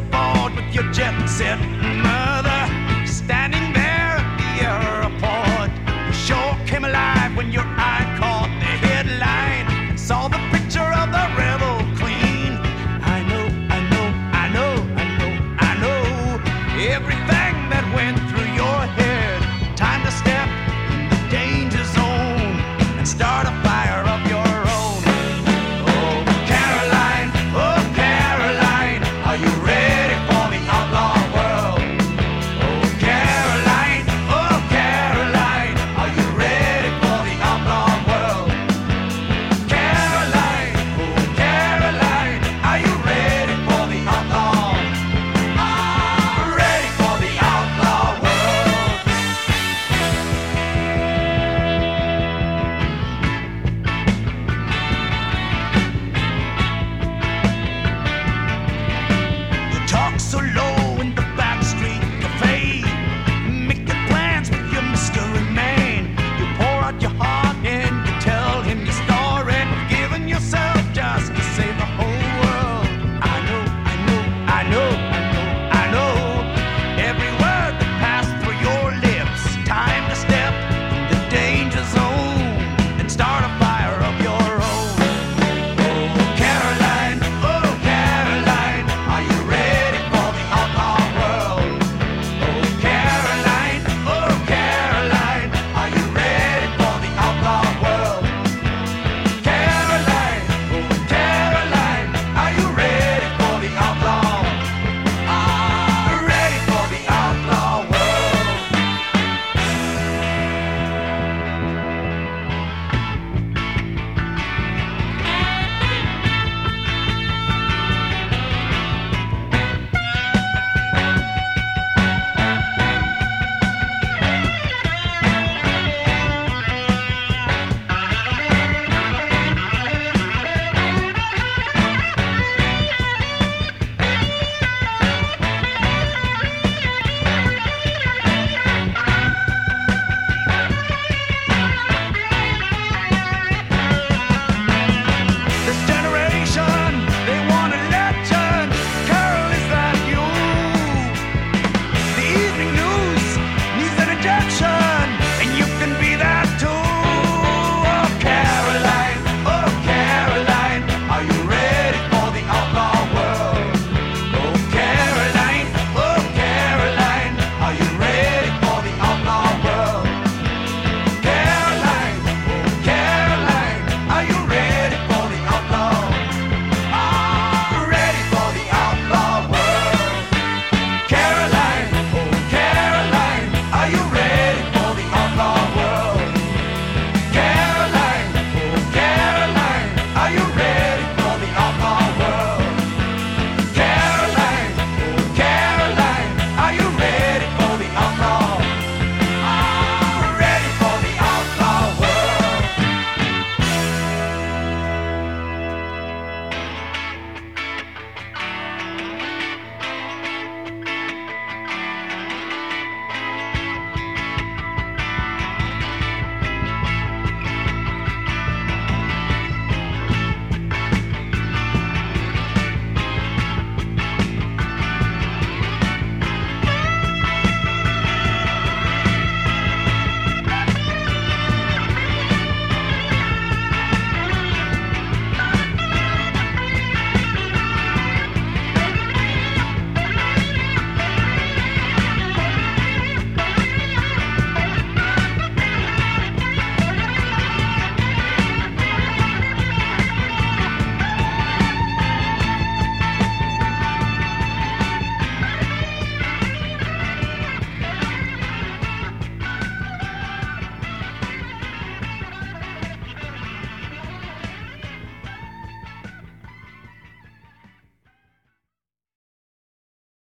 bored with your jet set mother standing there at the airport. You sure came alive when your eye caught the headline, saw the picture of the rebel queen. I know, I know, I know, I know, I know everything that went through your head. Time to step in the danger zone and start a fire of your own. Oh, Caroline, are you ready for the outlaw world? Oh, Caroline, are you ready for the outlaw world? Caroline, are you ready for the outlaw? Ready for the outlaw world. You talk so low